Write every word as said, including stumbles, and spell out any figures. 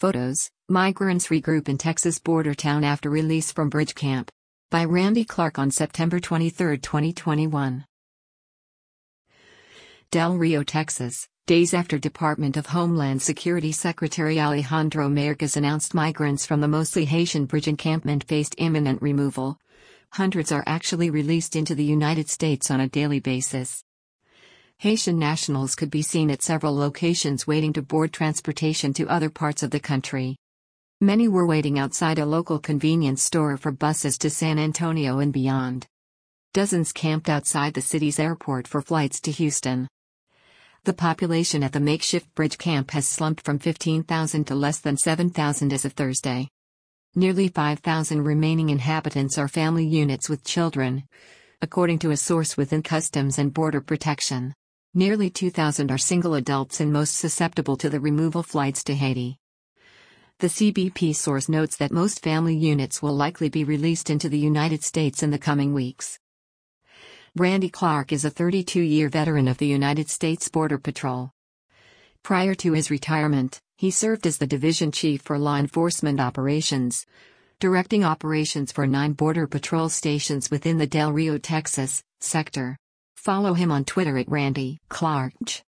Photos: Migrants regroup in Texas border town after release from bridge camp. By Randy Clark on September twenty-third, twenty twenty-one. Del Rio, Texas. Days after Department of Homeland Security Secretary Alejandro Mayorkas announced migrants from the mostly Haitian bridge encampment faced imminent removal, hundreds are actually released into the United States on a daily basis. Haitian nationals could be seen at several locations waiting to board transportation to other parts of the country. Many were waiting outside a local convenience store for buses to San Antonio and beyond. Dozens camped outside the city's airport for flights to Houston. The population at the makeshift bridge camp has slumped from fifteen thousand to less than seven thousand as of Thursday. Nearly five thousand remaining inhabitants are family units with children, according to a source within Customs and Border Protection. Nearly two thousand are single adults and most susceptible to the removal flights to Haiti. The C B P source notes that most family units will likely be released into the United States in the coming weeks. Randy Clark is a thirty-two-year veteran of the United States Border Patrol. Prior to his retirement, he served as the division chief for law enforcement operations, directing operations for nine Border Patrol stations within the Del Rio, Texas, sector. Follow him on Twitter at Randy Clark.